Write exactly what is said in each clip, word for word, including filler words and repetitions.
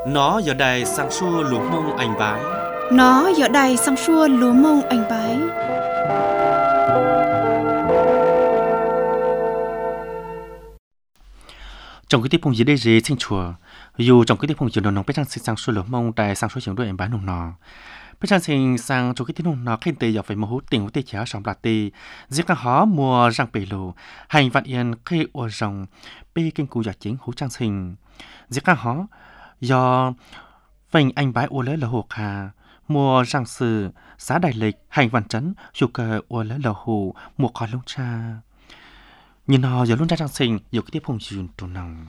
Nó giờ đây sang xua lúa mông anh bái. Nó giờ đây sang xua lúa mông anh bái. Trong cái tiếp phong dưới đây gì xin chùa. Dù trong cái tiếp phong dưới đó nó biết rằng sang xua lúa mông tại sang xua trường đôi anh bái nồng nọ. Biết rằng xin sang trong cái tiếp nồng nọ khen tề dọc phải một hút tiền của tề chéo sòng bạc tề. Giết các hó mùa răng bể lù. Hành vạn yên khi ua rồng. Bê kinh cù giả chính hú trang sinh. Giết các hó do vành anh bái ua lấy là hồ hà. Mùa răng sử xã đại lịch hành vạn trấn dù cờ ua lấy là hồ mùa khó lông cha. Nhìn họ giờ luôn ra trang sinh dù cái tiếp phong dùn tù nồng.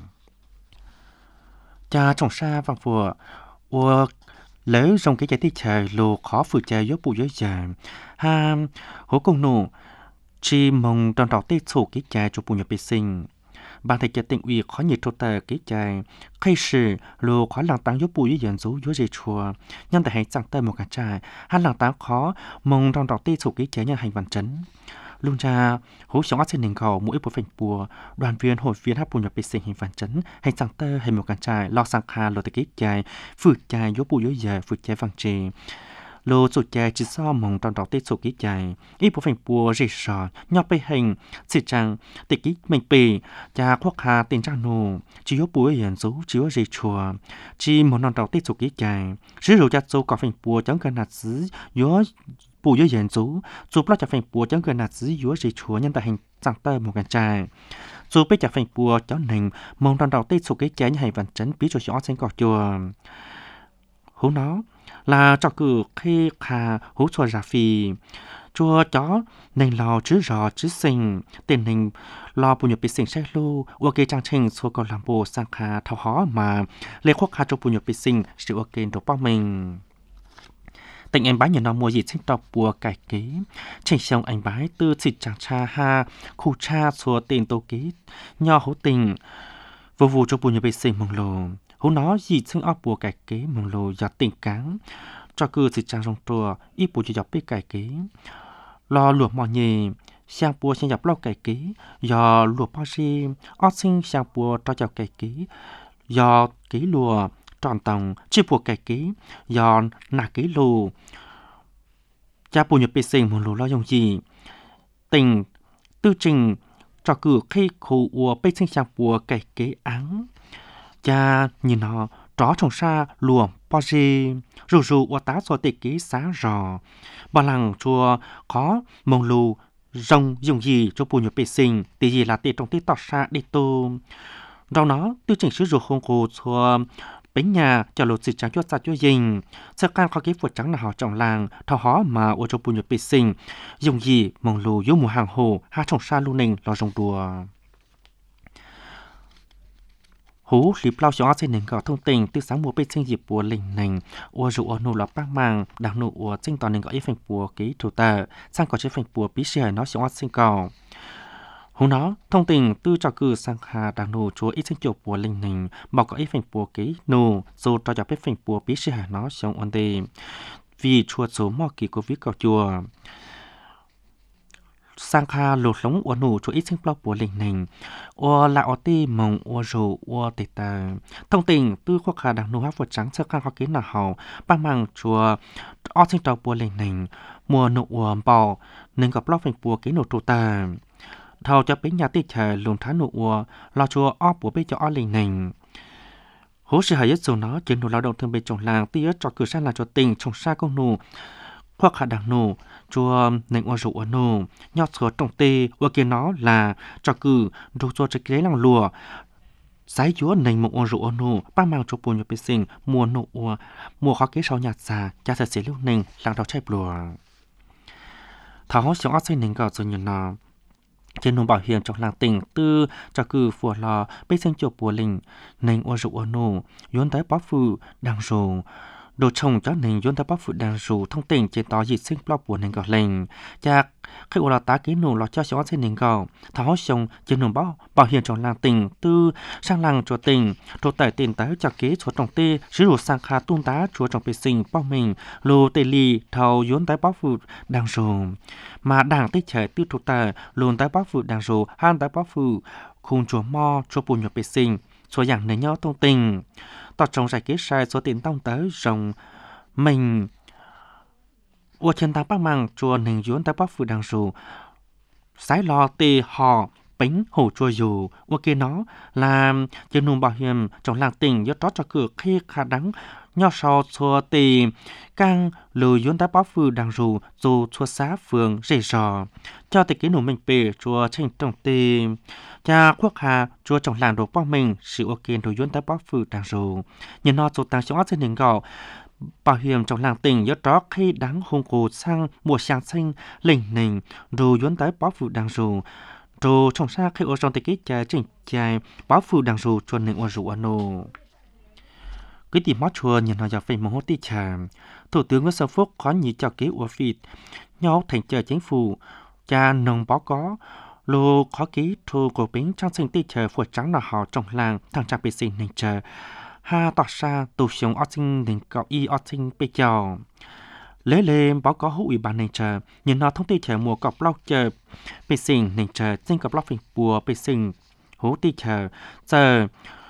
Cha trồng xa vàng phùa ua lấy rồng cái trái tích trời lô khó phử trời yếu bụi yếu dài. Ha hố công nụ chi mong đòn đỏ tê sổ cái trái cho bụi nhập bê sinh. Bạn thầy cha tỉnh ủy khó nhiệt trô tờ cái trái. Khai sử lô khó làng tăng yếu bụi yếu dần dấu yếu dây chùa. Nhân tại hãy chẳng tờ một cả trái. Hát làng tăng khó mong đòn đỏ tê sổ cái trái nhân hành vạn trấn. Luôn ra hố sống ác trên nền cầu mỗi bộ phận bùa đoàn viên hội viên hát bùa nhập bê sinh hình phản chấn hành sáng tơ hay một cán trai lo sang kha lo tê kích dài phượt dài yếu bùa yếu dài phượt dài vàng trì lô sụt dài chỉ so mong trong đó tê sụt kích dài ít bộ phận bùa rì sò nhọc bê hình xịt trăng tê kích mình bì cha khoác hà tiền trang nô chỉ yếu bùa hiền dấu chỉ yếu rì chùa chỉ một non đó tê sụt kích dài sử dụng cha dấu có phận bùa chống gần nạt xứ yếu bùa yếu hiền dấu giúp lo cho phèn bùa chống gần nạt xứ yếu rì chùa nhân tại hình sang tơ một cán trai dù biết chặt phèn bùa cháu nình mong đòn đầu tê sụt cái trái như hay vạn chấn biết rồi xóa sen cỏ chùa hú nó là cho cử khi khà hú chùa giả phì chùa chó nình lò chứ rò chứ sinh tiền nình lò bùa nhập bị sinh sai lu ok trang trình xua cầu làm bùa sang khà thao hó mà lê khoác khà cho bùa nhập bị sinh sự ok đồ bao mình. Tình anh bái nhà nó mua gì sinh tộc bùa cải kế. Trình xong anh bái tư xịt chàng cha ha. Khu cha xua tiền tô kế. Nho hữu tình. Vô vụ cho bùa nhà bê sinh mong lồ. Hữu nó gì sinh ốc bùa cải kế mong lồ do tình cáng. Cho cư xịt chàng rong trùa. Ít bùa cho dọc bê cải kế. Lo lụa mò nhì. Sang bùa sang dọc lo cải kế. Do lụa bao di. Ốc sinh sang bùa cho dọc cải kế. Do kế lùa. Tròn tòng chi buộc cải ký do nà ký lù cha bùa nhập bê sinh một lù lo dùng gì tình tư trình cho cử khi khu ua bê sinh sang bùa cải ký áng cha nhìn họ tró trồng xa lùa bao gì rù rù ua tá xóa tê ký sáng rò bà lăng chùa khó mông lù rồng dùng gì cho bùa nhập bê sinh tí gì là tê trong tê tọt xa đi tô rau nó tư trình sử dụng không cổ chùa bánh nhà cho lột xịt trắng cho xa cho dình sơ can khó kế vượt trắng là họ trọng làng thao hó mà ô tô bùn nhập bê sinh dùng gì mong lù yếu mùa hàng hồ ha trồng xa lưu nình lo rồng đùa hú lịp lao cho trên nền gạo thông tình từ sáng mùa bê sinh dịp bùa lình nình ô rượu ô nụ lọ bác màng đang nụ ô sinh toàn nền gạo ít phành bùa ký thủ tờ sang có chế phành bùa bí xìa nó sẽ sinh cầu hú nó thông tình tư cho cử sang hà đang nô chúa ít sinh chụp bùa linh nình bảo có ít phành bùa ký nô dù cho cho biết phành bùa bí sĩ hà nó sống ổn định vì chùa số mò kỳ của viết cầu chùa sang hà lột lống của nô chúa ít sinh bao bùa linh nình ô là ô ti mong ô rù ô tê tờ thông tình tư khoác hà đang nô hát vượt trắng sơ khăn khó kiến là hậu ba mang chùa ô sinh trò bùa linh nình mùa nụ ô bò nên gặp lóc phành bùa ký nô tù tờ thầu cho bến nhà tê chờ lùn thá nụ ua lo chùa óp của bê cho ó lình nình hố sự hãy dù nó trên nụ lao động thương bê trồng làng tía cho cử sang là cho tình trồng xa công nụ khoác hạ đằng nụ chùa nền ua rượu ua nụ nhọt sửa trồng tê ua kia nó là cho cử rù chùa cho kế làng lùa sái chúa nền một ua rượu ua nụ ba mang cho bùn nhập bê sinh mùa nụ ua mùa khó kế sau nhạt xà cha thật xế lưu nền làng đào chai lùa thảo hốt sống ác xây nền gạo rồi nhìn nó trên nông bảo hiểm trong làng tỉnh tư cho cử phùa lò bê sinh chụp bùa linh nền ô rượu ô nô yến tới bó phụ đang rù đồ trồng cho nền yến tới bó phụ đang rù thông tỉnh trên tỏ dịch sinh blog bùa nền gạo lệnh chạc khi ô là tá ký nô lò cho xóa trên nền gạo thảo hốt xong trên nông bảo bảo hiểm trong làng tỉnh tư sang làng chùa tỉnh đồ tải tiền tới cho kế số trồng tê sử dụng sang khá tuôn tá chúa trồng bê sinh bao mình lô tê ly thầu yến tới bó phụ đang rù mà đảng tích trẻ tiêu thụ tờ luôn tới bác phụ đang rồ han tới bác phụ khung chùa mo cho bùn nhập bê sinh số dạng nơi nhau thông tình tỏ trong giải kế sai số tiền tông tới rồng mình ua chân tăng bác mang chùa nền dốn tới bác phụ đằng dù sái lo tì họ bánh hổ chua dù ua kia nó là chân nung bảo hiểm trong làng tỉnh do trót cho cửa khi khá đắng nhỏ sau chùa tì càng lùi dốn tới bác phụ đằng dù dù chùa xá phường rể rò cho tì kế nụ mình bể chùa tranh trọng tì cha quốc hà chùa trong làng đồ bác mình sự ua kia đồ dốn tới bác phụ đằng dù nhìn nó chùa tăng cho trên nền gạo bảo hiểm trong làng tỉnh do đó khi đáng hung cổ sang mùa sáng sinh lình nình rồi dốn tới bảo phụ đằng dù rồi trong xa khi ở trong thời kỳ trái trình trái bảo phụ đằng dù cho nên ở dù anh ô cái tìm mót chùa nhìn họ giờ phải mong hốt tí trà thủ tướng Nguyễn Xuân Phúc có nhị cho kế của Việt nhau thành chờ chính phủ cha nông báo có lô khó ký thu của bến trong sinh tí chờ phụ trắng là họ trong làng thằng cha bị sinh nình chờ ha tỏ ra tù sống ở sinh đến cậu y ở sinh bây giờ lấy lên báo cáo hữu ủy ban này chờ nhìn nó thông tin chờ mùa cọp lau chờ bị sinh này chờ xin cọp lau phình bùa bị sinh hữu tí chờ giờ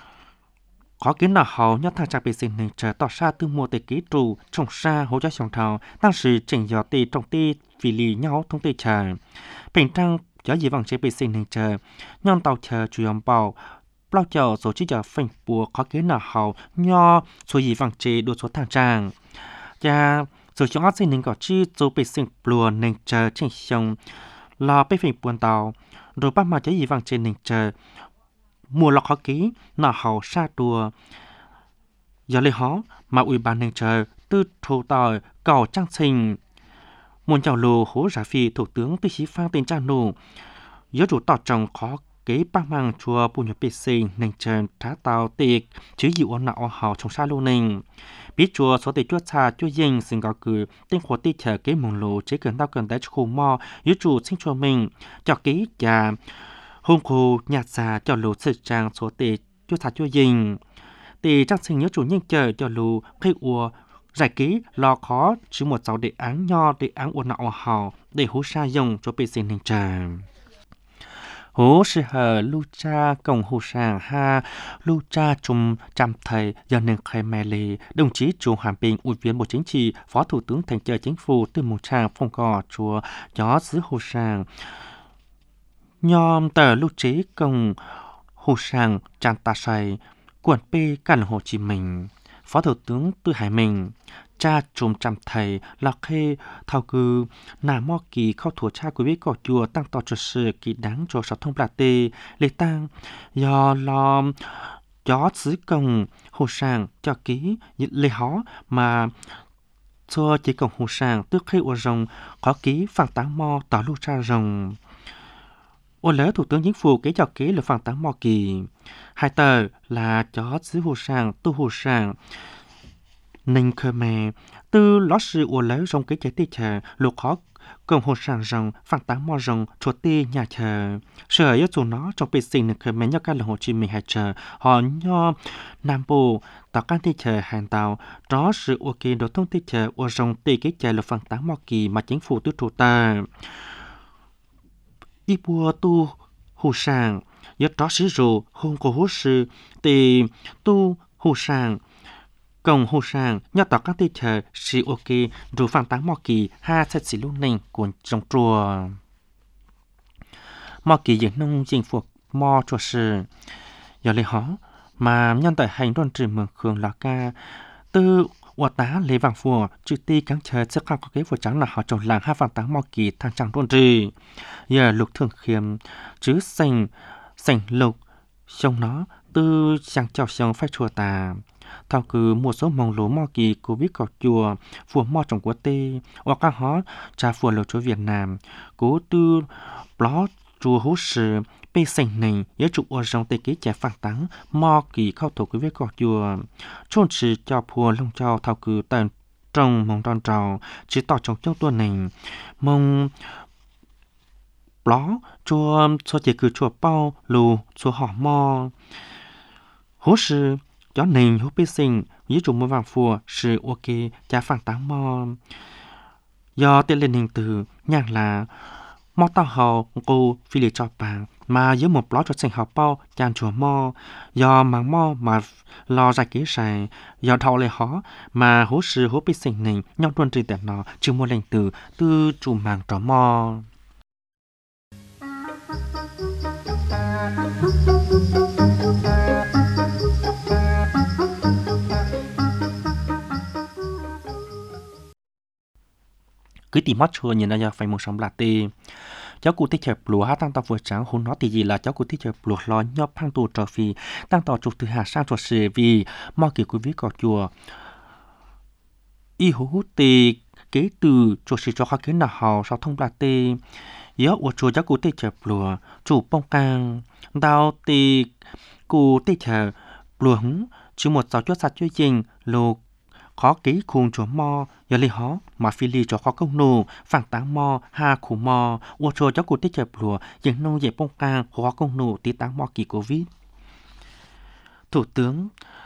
khó kiến là hậu nhất thằng cha bị sinh này chờ tỏ ra từ mùa tây ký trụ trồng xa hỗ trợ sống thảo tăng sự chỉnh dò tì trồng tì vì lý nhau thông tin chờ bình trang gió gì vòng chế bị sinh này chờ nhon tàu chờ chủ yếu bảo bao giờ số chỉ giờ phanh bùa khó kiến là hậu nho số gì vàng chế đồ số thang trang và số chúng ác sinh nên có chi số bị sinh bùa nên chờ trên sông là bị phanh buồn tàu rồi bắt mà chế gì vàng chế nên chờ mùa lọc khó ký là hậu xa đùa giờ lấy hó mà ủy ban nên chờ tư thủ tỏi cầu trang sinh muôn chào lù hố giả phi thủ tướng tư chí phang tên trang nụ giới chủ tỏ trọng khó kế bác mang chùa bùn nhập bê sinh nền trần trá tàu tiệc chứ dịu ôn nạo hào trong xa lưu nình biết chùa số tệ chuột xa chúa dinh xin có cử tên khổ tì chờ kế mong lô chế cần tao cần tới khu mò giới chủ sinh chùa mình cho ký và hôn khu nhạt xa cho lô sự trang số tệ chuột xa chúa dinh tì trang sinh nhớ chủ nhân chờ cho lô khi ua giải ký lo khó chứ một sáu đề án nho đề án ôn nạo hào để hú xa dùng cho bê sinh nền trần hố sư hờ lưu cha công hồ sàng ha lưu cha trùm trăm thầy do nên khai mẹ lì đồng chí Chu Hàm Bình ủy viên Bộ Chính trị phó thủ tướng thành trợ chính phủ từ một tràng phong cò chùa gió xứ hồ sàng nhom tờ lưu trí công hồ sàng tràn ta sài quận p cản Hồ Chí Minh phó thủ tướng Tư Hải Minh cha trùm trăm thầy là khê thao cư nà mò kỳ khâu thủ cha của biết cỏ chùa tăng tỏ cho sự kỳ đáng cho sáu thông bạc tê lê tăng do lo gió xứ công hồ sàng cho ký lê hó mà cho chỉ công hồ sàng tức khi ở rồng có ký phản táng mò tỏ lưu cha rồng ô lỡ thủ tướng chính phủ kế cho ký là phản táng mò kỳ hai tờ là gió xứ hồ sàng tu hồ sàng nên khờ mẹ từ ló sự ủa lấy rong cái trái tê chờ lục khó cầm hồ sàng rong phản táng mò rong chuột tê nhà chờ sở yếu chủ nó trong bề sinh nên khờ mẹ nhớ cả là Hồ Chí Minh hay chờ họ nho Nam Bộ tạo căn tê chờ hàng tàu đó sự ủa kỳ đồ thông tê chờ ủa rong tê cái chờ là phản táng mò kỳ mà chính phủ tư thủ ta y bùa tu hồ sàng yếu đó sử dụng hôn của hồ sư tê tu hồ sàng công hồ sàng nhớ tỏ các tê chờ sĩ ok rồi phản táng mò kỳ ha sẽ xí lúc nền của trong chùa mò kỳ dẫn nông chính phục mò chùa sư giờ lấy hó mà nhân tại hành đoàn trì mường khương là ca tư ua tá lấy vàng phùa chữ ti cắn chờ sẽ không có cái phùa trắng là họ trồng làng ha phản táng mò kỳ thang trăng đoàn trì giờ lục thường khiêm chứ sành sành lục trong nó tư sang chào xong phải chùa tà thao cứ một số mong lúa mò kỳ của biết cỏ chùa phùa mò trồng của tê hoặc các họ trà phùa lầu chúa Việt Nam cố tư ló chùa hú sử bê sành này nhớ trụ ở trong tê ký trẻ phản táng mò kỳ khâu tổ của biết cỏ chùa chôn chỉ cho phùa lông cho thao cứ tận trong mong tròn trào chỉ tỏ trong trong tuần này mong ló chùa cho chỉ cứ chùa bao lù chùa họ mò hú sử gió nền hú bê sinh với chủ mưa vàng phùa sự ok cha phản táng mò do tên lên hình từ nhạc là mò tao hầu cô phi lì cho bạn mà với một ló cho sinh học bao chàng chùa mò do màng mò mà lo ra kế sài do thâu lại khó mà hố sư hố bị sinh này nhau tuần trên tận nó chưa mua lệnh từ từ chủ màng trò mò cứ tìm mắt chua nhìn là phải một sống là tê cháu cụ thích chẹp lúa tăng tàu vừa trắng hôn nó thì gì là cháu cụ thích chẹp lúa lo nhóc phang tù trò phi tăng tàu chụp từ hà sang chuột sề vì mò kiểu quý vị cỏ chùa y hú hú tê kế từ chuột sề cho khó kiến nào hào sau thông là tê yếu của chùa cháu cụ thích chẹp lúa chủ bông càng đào tê cụ thích chẹp lúa hứng chỉ một sáu chốt sạch chơi trình lô khó ký khuôn chúa mò giờ li hó mà phi li cho khó công nô phản táng mò ha khủ mò ô chô cho cụ tích chẹp lùa dừng nông dẹp bông càng khó công nô tí táng mò kỳ covid thủ tướng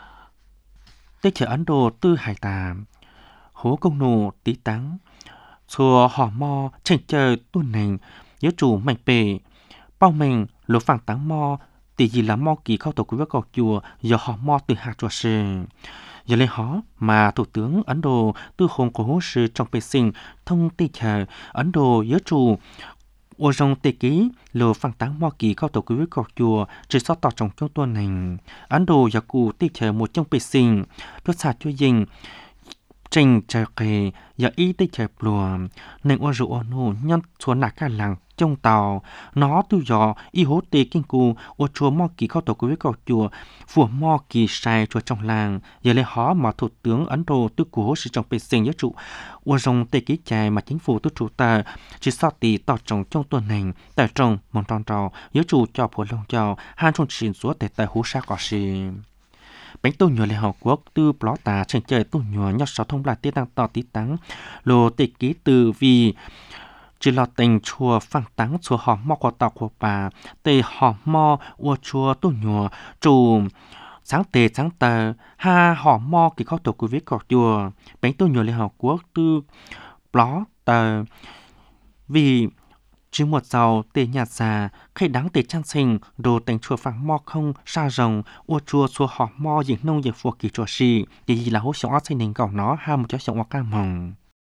tích chẹp Ấn Độ tư hải tà hố công nô tí táng chùa hò mò chênh chơi tuần nành nhớ chủ mạnh bề bao mình lỗ phản táng mò tỷ gì là mò kỳ khâu tổ quý với cọc chùa giờ họ mò từ hạt chùa sề giờ lên họ mà thủ tướng Ấn Độ tư hồn của hố sư trong bề sinh thông tây chờ Ấn Độ nhớ chủ ô rong tây ký lô phẳng táng mò kỳ khâu tổ quý với cọc chùa chỉ sót tỏ trong trong tuần này Ấn Độ giờ cụ tây chờ một trong bề sinh đốt sạch cho dinh trình chờ kề giờ y tây chờ lùa nên ô rượu ô nô nhân xuống nạc cả làng trong tàu nó tư dò y hố tê kinh cù ô chùa mò kỳ khâu tổ quý với cọc chùa phù mò kỳ sai chùa trong làng giờ lên họ mà thủ tướng Ấn Độ tư của hố sử trong bề sinh nhớ trụ ô rong tê ký chài mà chính phủ tư trụ ta chỉ sao tì tỏ trong trong tuần này tại trong mong tròn trò nhớ trụ cho phổ long chào hai trong xin số tại tại hố sa cỏ xì bánh tô nhỏ lệ học quốc tư plot tà trên trời tô nhỏ nhóc sáu thông là tiết tăng tỏ tí tắng lô tê ký từ vì chỉ là tình chùa phẳng tắng chùa họ mò của tàu của bà tê họ mò ua chùa tô nhỏ chủ sáng tề sáng tờ ha họ mò kỳ khó tổ quý viết cọc chùa bánh tô nhỏ lệ học quốc tư plot tờ vì chứ một giàu tê nhạt già khi đáng tê trang sinh đồ tình chùa phẳng mò không xa rồng ua chùa chùa họ mò dựng nông dịp phùa kỳ chùa xì thì gì là hỗ sống ác sinh nền cỏ nó ha một cháu sống ác ca mong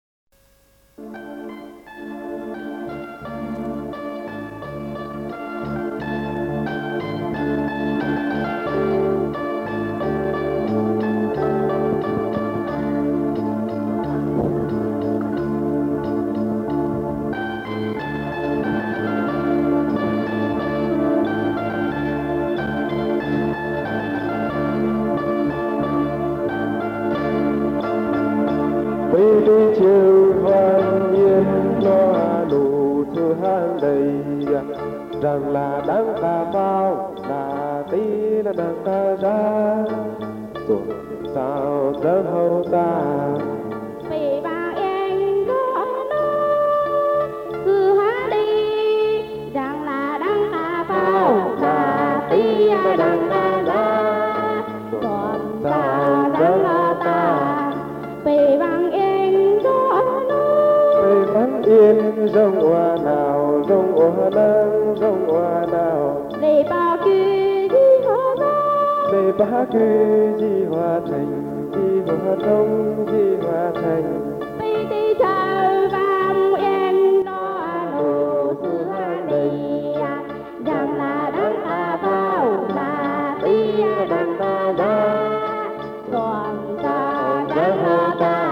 chiều hoan nhiên cho đủ thư hang đầy rằng là đáng ta bao là tí là đáng ta ra rồi sao dám hầu ta vì ba em có nó cứ hát đi rằng là đáng ta bao là tí là đáng ta ra còn sao dám hầu ta vì bằng yên rong hoa nào rong hoa nắng rong hoa nào lê ba cứ đi hoa ra lê ba cứ di hoa thành di hoa thông di hoa thành đi đi chờ vang em nó đồ thư hoa đầy rằng là đáng ta bao là tí đáng ta ra còn ta đáng hoa ta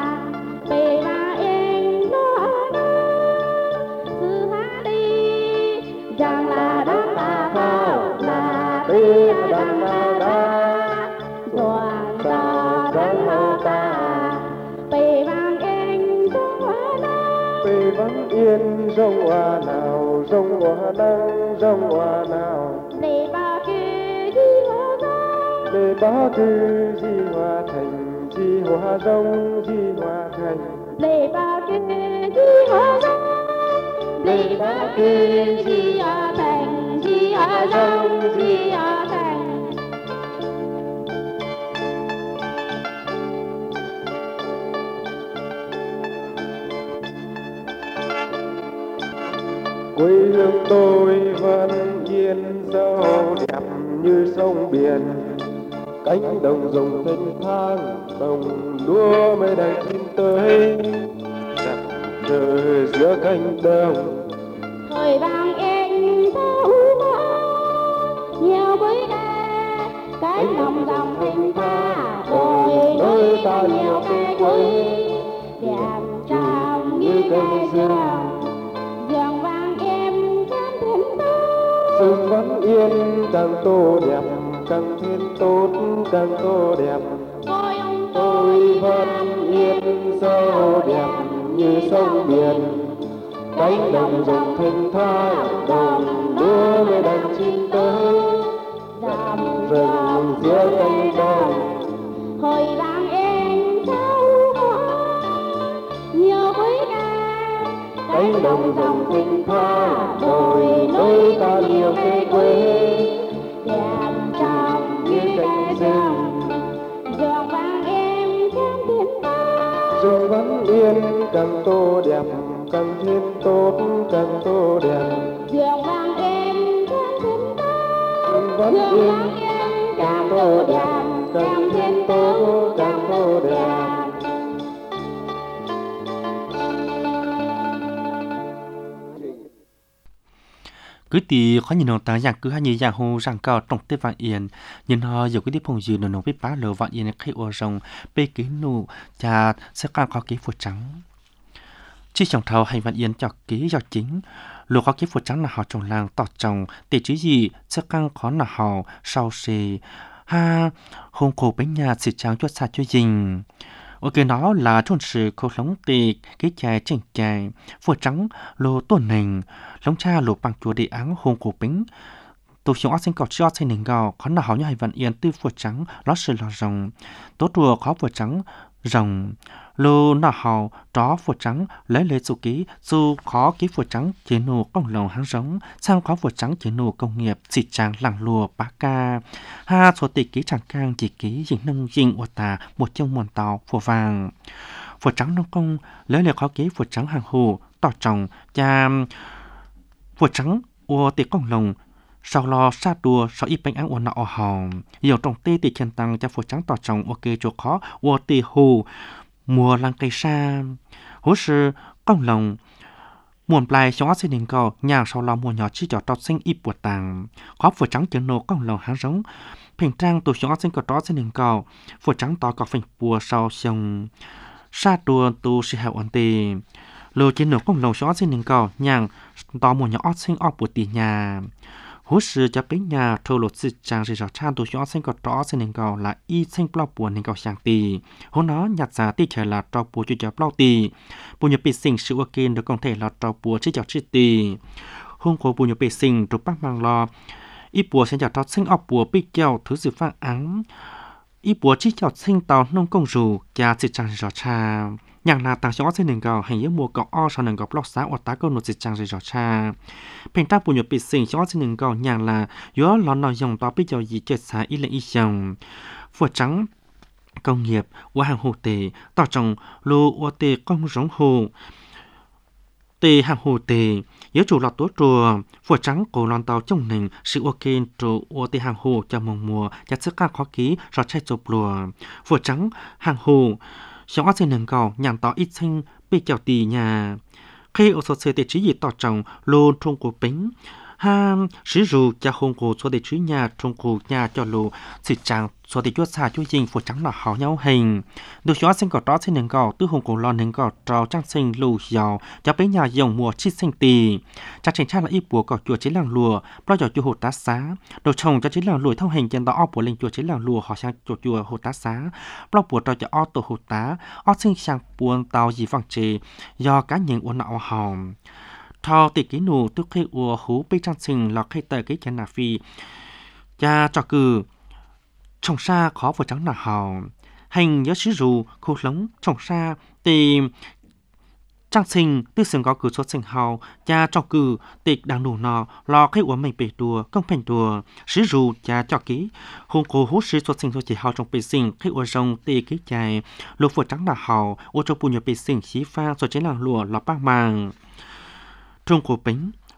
rằng là đáng ta bao là tí đáng ta ra còn ta đáng hoa ta bề vang em rong hoa nào bề vang yên rong hoa nào rong hoa nắng rong hoa nào lê ba cứ di hoa ra lê ba cứ di hoa thành di hoa rong di hoa thành lê ba cứ di hoa ra lê ba cứ di hoa thành di hoa rong di hoa thành quê hương tôi vẫn yên dâu đẹp như sông biển, cánh đồng rồng thênh thang, đồng lúa mới đang chín tới, đẹp trời giữa cánh đồng. Thời vàng em thấu có nhiều với ta, cánh đồng rồng thênh thang, đồi núi ta nhiều cây quế, đẹp trong như cây dương. Giường vàng em thêm thêm tốt, Rừng vẫn yên càng tô đẹp, càng thêm tốt, càng tô đẹp. tôi ông Tôi vẫn yên dâu đẹp như sông biển, cánh đồng rồng thênh thang, đồng lúa mới đang chín tới, dằm rừng giữa cánh đồng. Hồi vàng em thấu có nhiều với ta, Cánh đồng rồng thênh thang, đồi núi ta nhiều cây quế, đẹp trong như cây dương. Giường vàng em thêm thêm tốt, rừng vẫn yên càng tô đẹp, càng thêm tốt, càng tô đẹp. giường vàng em thêm thêm tốt, Rừng vẫn giường yên vàng em càng càng tô tô đẹp, đẹp, càng càng thêm thêm tốt, tốt, càng càng tô tô đẹp. đẹp. cứ tì khó nhìn nó ta dạng cứ hai như dạng hồ dạng cao trong tết vạn yên nhìn họ dù cái tiếp phong dư nó nó biết bá lờ vạn yên khi ở rồng bê ký nụ cha sẽ càng có ký phụt trắng chỉ trong thầu hay vạn yên cho ký cho chính lúa có ký phụt trắng là họ trồng làng tọt trồng để chứ gì sẽ càng khó là họ sau xì ha hôn cổ bánh nhà xịt trắng chuột sạch cho dình. Ok đó là trôn sự khâu lóng tì cái chai chỉnh chai phụt trắng lô tuần nền lóng cha lô bằng chùa địa áng hôn cổ bánh tổ chúng sinh cọt cho xây nền gạo khó nào như hay vạn yên tư phụt trắng lót sự lò rồng tốt đùa khó phụt trắng rồng lô nào hào đó phụt trắng lấy lấy số ký dù khó ký phụt trắng chế nô công lồng háng giống sang khó phụt trắng chế nô công nghiệp xịt trắng làng lùa bá ca ha số tịch ký chẳng cang chỉ ký dính nông dính ô tà một trong muôn tàu phụt vàng phụt trắng nông công lấy lấy khó ký phụt trắng hàng hồ tỏ trồng cha phụt trắng ô tịch công lồng sau lo sát đua sau ít bánh ăn uốn nọ hòm nhiều trồng tê tì chân tăng cho phụt trắng tỏ trồng ok chỗ khó ô tì hồ mùa lăng cây sa hố sư công lòng muôn plai trong sinh đình cầu nhà sau lo mùa nhỏ chi cho trọt sinh ít bùa tàng khó phụt trắng chữ nô công lòng háng giống平trang tổ trong sinh cầu đó sinh đình cầu phụt trắng tỏ có phình bùa sau sông sa đua tu sĩ hậu ổn tì lô trên nô công lòng trong sinh đình cầu nhàng tỏ mùa nhỏ sinh ọc bùa tì nhà hú sư cho bánh nhà thô lột sự trang gì rõ chan tổ cho sinh có rõ sinh nên cầu là y sinh bao buồn nên cầu sang tì hú nó nhặt giá tì chờ là trò bùa cho cho bao tì bùa nhập bị sinh sự ok được công thể là trò bùa chỉ cho chỉ tì hôn của bùa nhập bị sinh được bác mang lo y bùa sẽ cho trò sinh ọc bùa bị kẹo thứ sự phang áng y bùa chỉ cho sinh tàu nông công rù cha sự trang rõ chaอย่างนาต่างชาติเส้นหนึ่งก็ให้ยมัวก็อ้อชนหนึ่งก็ปลอกสาวตาก็หนุจิตจังริจชาเพียงตั้งปุญญปิสิ่งชาติเส้นหนึ่งก็อย่างละย้อนหลอนหน่อยยงต่อไปเจ้าหยีเจ็ดสายอีเลอีชงฝุดจังcông nghiệp qua hàng hồ tềต่อจงลูวัวเตกงสงโฮเตhàng hồ tề nhớ chủ lọt tố trùa phổ trắng cổ lon tàu trong nền sự ok trụ ô tê hàng hồ cho mùa mùa cho sức các khó ký rồi chạy chụp lùa phổ trắng hàng hồ trong ác sinh nâng cầu nhàng tỏ ít sinh bị kẹo tì nhà khi ở số xe tệ trí gì tỏ trọng lô trong cổ bính ha sử dụng cho hôn cổ số tệ trí nhà trong cổ nhà cho lô sự chẳng số tệ chuột xa chuột dình phổ trắng là họ nhau hình được cho sinh cầu đó sinh nâng cầu từ hôn cổ lon nâng cầu trao trang sinh lù dào cho bính nhà dòng mùa chít sinh tì chắc chắn là ít bùa cầu chuột chế làng lùa bao giờ chuột hột tá xá đồ trồng cho chế làng lùi thông hình trên đó óc của linh chuột chế làng lùa họ sang chuột chuột hột tá xá bao bùa trao cho óc tổ hột tá óc sinh sang buồn tàu gì vàng trì do cá nhân uốn nọ hòm thao tịch ký nụ tức khi ua hú bị trang sinh lọt khi tờ cái chân nà phi cha cho cử trồng xa khó vừa trắng nà hào hành nhớ sử dụng khu lống trồng xa thì trang sinh tư sừng có cử số sinh hào cha cho cử tịch đang đủ nọ lọt khi ua mình bể đùa công phèn đùa sử dụng cha cho ký hôn cố hú sử số sinh số chỉ hào trong bể sinh khi ua rồng tì ký chạy lục vừa trắng nà hào ua cho bùn nhập bể sinh xí pha số chế làng lùa lọt bác màng trong cổ bính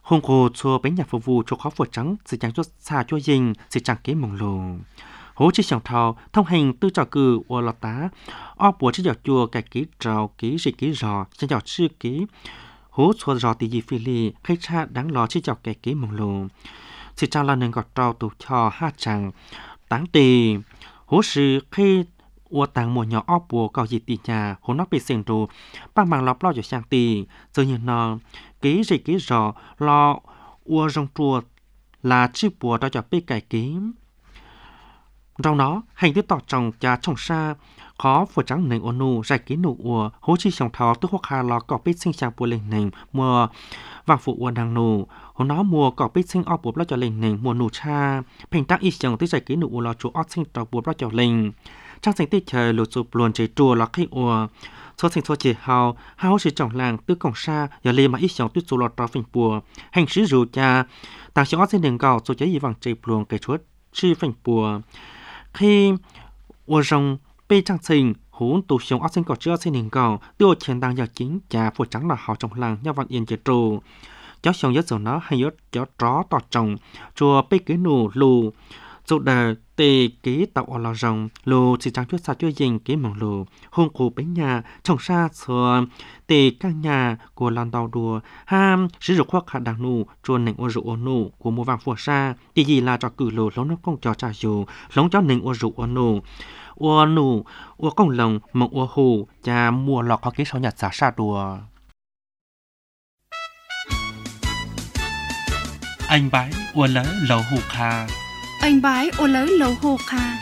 hùng cô chua bánh nhà phục vụ cho khó phở trắng sẽ chẳng cho xa cho dinh sẽ chẳng kế mong lù hố chỉ sòng thao thông hành tư trò cử ở lọt tá ở bùa chỉ giọt chua cái ký trào ký gì ký rò chỉ giọt sư ký hố chua rò thì gì phi li khách cha đáng lo chỉ giọt cái ký mong lù sẽ chẳng là nên gọt trào tụ cho hai chẳng táng tì hố sư khi ua tàng mùa nhỏ ốp bùa cầu gì tì nhà hố nó bị xèn rù bằng bằng lọp lo cho sang tì rồi như nó ký gì ký rò lo ua rong chua là chi bùa đó cho bị cải ký trong đó hành tiếp tỏ trồng cha trồng sa khó phổ trắng nền ôn nu giải ký nụ ua hố chi sòng tháo tức hoặc hà lo cọ biết sinh sang bùa lên nền mùa vàng phụ ua đang nụ hố nó mùa cọ biết sinh ốp bùa lo cho lên nền mùa nụ cha thành tác ít chồng tới giải ký nụ ua lo chú ốp sinh trò bùa lo cho lên trang sinh tích trời lụt sụp luồn trời chùa lo khi ua số sinh số chỉ hào hào chỉ trồng làng tư cổng sa giờ lên mà ít chồng tư số lo trò phình bùa hành sứ rù cha tàng chỉ ốp sinh nền gạo số cháy gì vàng trời luồn cái chuột chi phình bùa khi ua rồng bê trang sinh hốn tụ sống ốc sinh cỏ chưa sinh hình cầu tiêu chiến đang giờ chính cha phụ trắng là họ trong làng nhau văn yên chế trù cháu sống nhớ rồi nó hay nhớ cháu chó tọt trồng chùa bê cái nụ lù dù đời tê ký tạo ở lò rồng lù chỉ trang chút xa chưa dình ký mỏng lù hôn cụ bánh nhà trồng xa xưa tê các nhà của làng tàu đùa ham sử dụng khoác hạt đằng nụ chùa nền ô rượu ô nụ của mua vàng phùa xa thì gì là cho cử lù lóng nó không cho trả dù lóng cho nền ô rượu ô nụ ô nụ ô công lồng mộng ô hù cha mua lọ có ký sau nhặt xả xa đùa anh bái ô lỡ lầu hù kha anh bái ô lỡ lầu hù kha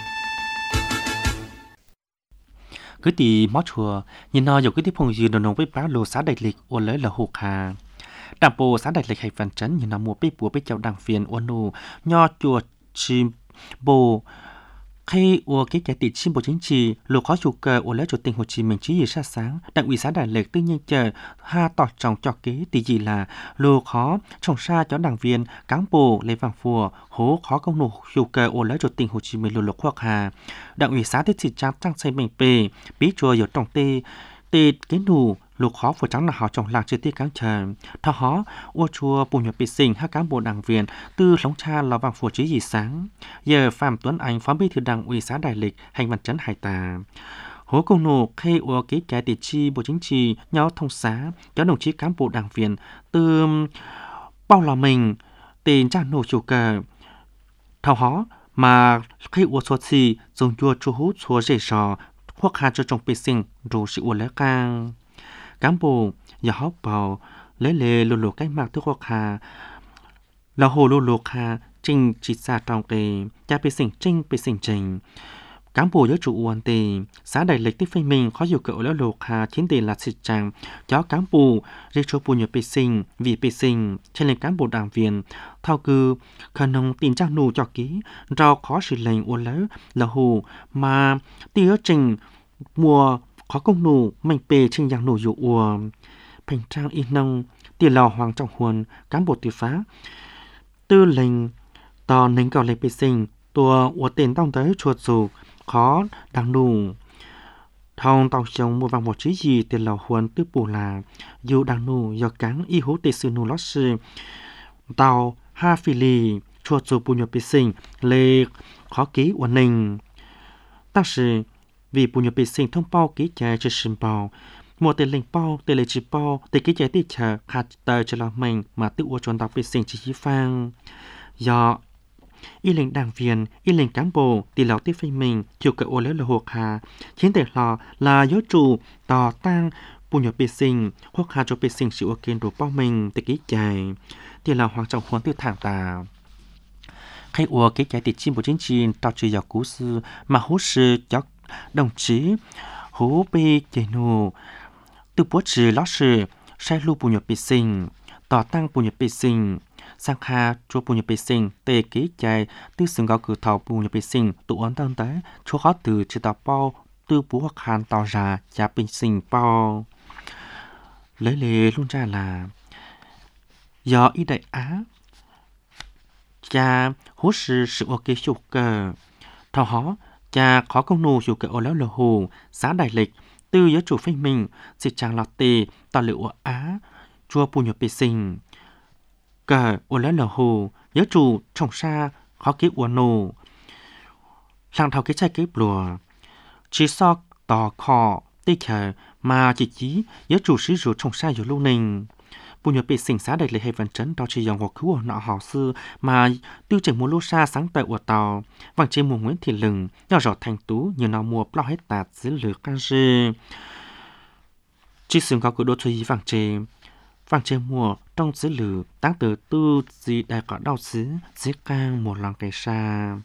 cứ tì mót chùa nhìn nó dùng cái tiếp phong dư đồ nông với báo lô xã đại lịch ô lỡ lầu hù kha đàm bộ xã đại lịch hay phần trấn nhìn nó mua bếp bùa bếp chậu đằng phiền ô nụ nho chùa chim bồ khi ua cái giải tịt chim bộ chính trị lô khó chủ cờ ua lấy chủ tịch Hồ Chí Minh chỉ gì sát sáng đảng ủy xã đại lệ tự nhiên chờ ha tỏ trọng cho kế tỷ gì là lô khó trồng xa cho đảng viên cán bộ lấy vàng phùa hố khó công nổ chủ cờ ua lấy chủ tịch Hồ Chí Minh lô lục hoặc hà đảng ủy xã thiết chỉ trang trang xây mình bề bí chùa ở trong tê tê cái nụ lục khó phổ trắng là họ trồng lạc trực tiếp cán chờ thọ hó ua chùa bùn nhập bị sinh hai cán bộ đảng viên tư lóng cha là vàng phổ chỉ gì sáng giờ Phạm Tuấn Anh phó bí thư đảng ủy xã Đại Lịch hành văn trấn Hải Tà hố công nộ khi ua ký trái tỷ chi bộ chính trị nhau thông xá cho đồng chí cán bộ đảng viên từ bao lò mình tiền trang nổ chủ cờ thọ hó mà khi ua số xì dùng chùa chú hút số rễ sò hoặc hà cho trồng bị sinh rồi sự ua lẽ càng cán bộ giờ hóc bào lấy lệ lù lù cái mặt thức hoặc hà là hồ lù lù hà trình chỉ xa trong cái cha bị sinh trình bị sinh trình cán bộ giới chủ quan tì xã đại lịch tích phê mình khó dù cậu lỡ lù hà chính tiền là sự chẳng cho cán bộ riêng cho bùn nhập bị sinh vì bị sinh trên lên cán bộ đảng viên thao cư khả năng tin trang nụ cho ký rau khó sự lệnh uốn lỡ là hồ mà tía trình mùa khó công nụ mạnh bề trên dạng nụ dụ ùa thành trang y nông tiền lò hoàng trọng huồn cán bộ tuyệt phá tư lệnh tò nến cầu lệnh bề sinh tua ùa tiền tông tới chuột dù khó đang nụ thong tàu chồng mua vàng một chí gì tiền lò huồn tư bù là dù đang nụ do cán y hú tê sư nụ lót sư tàu ha phi lì chuột dù bù nhập bề sinh lê khó ký ùa nình tác sự vì bùn nhập bị sinh thông báo ký chạy cho sinh bao mua tiền lệnh bao tiền lệ chỉ bao tiền ký chạy tiết chờ hạt tờ cho lòng mình mà tự uống chuẩn đọc bị sinh chỉ chỉ phang do y lệnh đảng viên y lệnh cán bộ tiền lão tiếp phê mình chiều cỡ ô lớn là hộp hà khiến để lò là yếu chủ tỏ tăng bùn nhập bị sinh hoặc hà cho bị sinh chịu ở kiên đồ bao mình tiền ký chạy tiền lão hoàng trọng huấn tiêu thẳng tà khi uống ký chạy tiết chim bộ chính trị tạo trừ dọc cú sư mà hút sư dọc đồng chí hú bê chế nụ từ bố trì ló sự sai lưu bù nhập bị sinh tỏ tăng bù nhập bị sinh sang kha chúa bù nhập bị sinh tê ký chạy từ sừng gạo cử thảo bù nhập bị sinh tụ ấn tăng tới chúa khó từ chỉ tạo bao từ bố hoặc hàn tỏ ra giá bị sinh bao lấy lệ luôn ra là do ý đại á cha hú sự sự ok sụp cờ thảo hó cha khó công nụ dù cái ô léo lờ hồ xã đại lịch tư giới chủ phê mình sẽ chàng lọt tề tỏ liệu á chua bù nhập bê sinh cờ ô lẽ lờ hồ nhớ chủ trồng xa khó ký uốn nô làng thầu cái trái cái bùa chỉ so tò kho tê khờ mà chỉ chí nhớ chủ sử dụng trồng xaอยู่ลูกหนึ่งปุญญาเป็นสิ่งสาใดเลยให้วันจันเราจะยังหัวคือหัวหน้าหอซื้อมาtiêu chỉnh mua lô xa sáng tại của tàu vàng trên mùa Nguyễn Thị Lừng nhỏ rõ thành tú nhiều nào mua bao hết tạt dưới lửa can dê chỉ sử dụng của đô thị vàng trên vàng trên mùa trong dưới lửa tăng từ tư gì đại có đau xứ dưới càng mùa lòng cây xa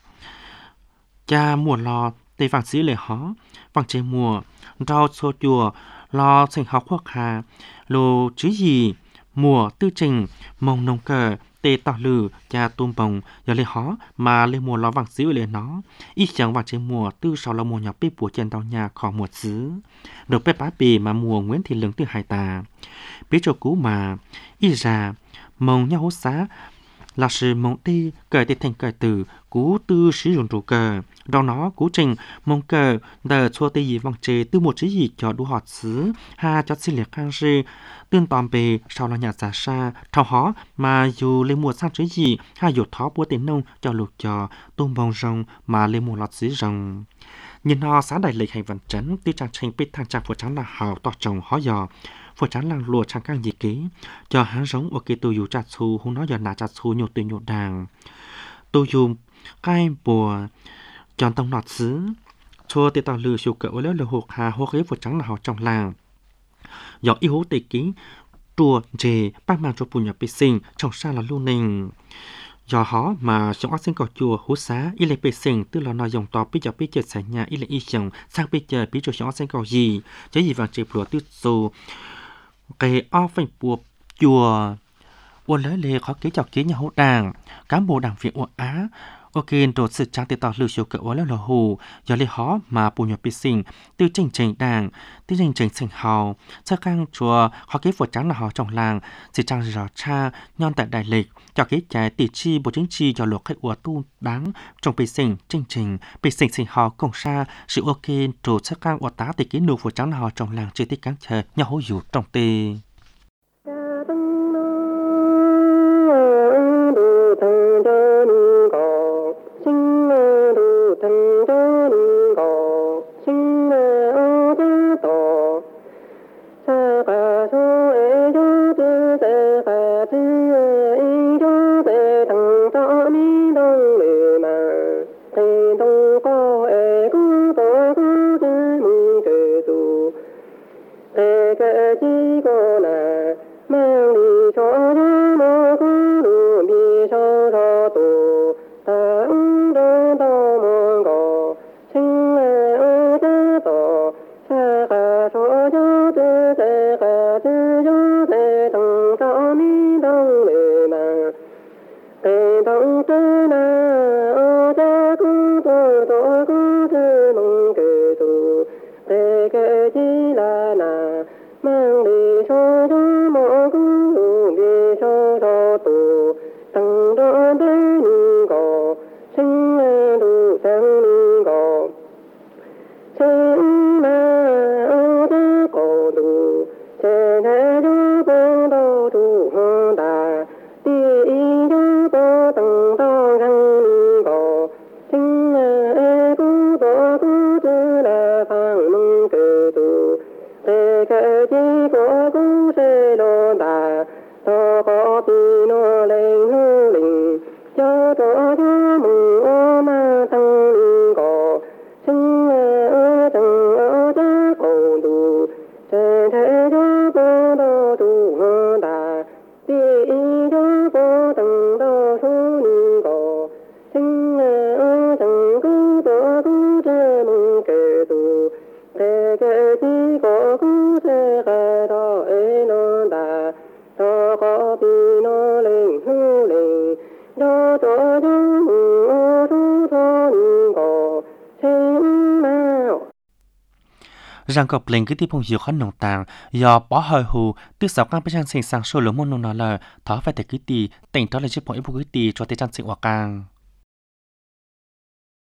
cha mùa lo tây vàng xứ lệ hó vàng trên mùa rau xô chùa lo sinh học quốc hà lô chứ gì mùa tư trình mong nông cờ tê tỏ lử cha tôm bồng giờ lấy hó mà lấy mùa lo vàng xứ lấy nó ít chẳng vàng trên mùa tư sau là mùa nhỏ bê bùa trên tàu nhà khỏi mùa xứ được bê bá bì mà mùa Nguyễn Thị Lừng từ hải tà biết cho cú mà ít ra mong nhau hốt xá là sự mong đi cờ tê thành cờ từ cú tư sử dụng trụ cờ đó nó cú trình mong cờ đờ chua tê gì vòng chế từ một chữ gì cho đủ họt xứ ha cho xin liệt khang sư tương tòm bề sau là nhà giả xa thao hó mà dù lên mùa sang chữ gì ha dù thó búa tiền nông cho lục cho tôm bông rồng mà lên mùa lọt xứ rồng nhìn họ sáng đại lệch hành vận trấn tư trang tranh bích thang trang phụ trắng là hào tỏ trồng hó giò phụ trắng làng lùa trang căng gì ký cho hán giống ok tôi dù chặt xu không nói giờ nà chặt xu nhột từ nhột đàng tôi dù cai bùa chọn tông nọt xứ chua tê tàu lừa siêu cỡ léo lừa hộp hà hộp ghế phụ trắng là họ trong làng gió yêu hố tê ký trùa dề bác mang cho bùn nhập bê sinh trong xa là lưu nình do họ mà trong ác sinh cỏ chùa hú xá y lệ bê sinh tức là nói dòng to bí cho bí chợt xảy nhà y lệ y chồng sang bí chờ bí cho trong ác sinh cỏ gì chứ gì vàng chế bùa tuyết dù cái o phanh bùa chùa uốn lấy lệ khó kế chọc kế nhà hỗ đảng cán bộ đảng viện uốn á ok đồ sự trang tiêu tỏ lưu siêu cỡ uốn lấy lò hù do lệ họ mà bùn nhập bê sinh tiêu trình trình đảng tiêu trình trình sinh hào sơ căng chùa khó kế phụ trắng là họ trong làng sự trang rõ cha nhon tại đại lịch cho kế trái tỷ chi bộ chính trị cho luật khách ủa tu đáng trong bê sinh trình trình bê sinh sinh hào công xa sự ok đồ sơ căng ủa tá tỷ kế nụ phụ trắng là họ trong làng chưa tích cán chờ nhau hữu dụ trong tê rằng cọp lên cái tiếp phong diệu khăn nồng tàng do bỏ hơi hù từ sáu căn bên trang sinh sang số lượng môn nông nói là thỏ phải để cái tì tỉnh đó là chiếc bọn ép cái tì cho tới trang sinh hòa càng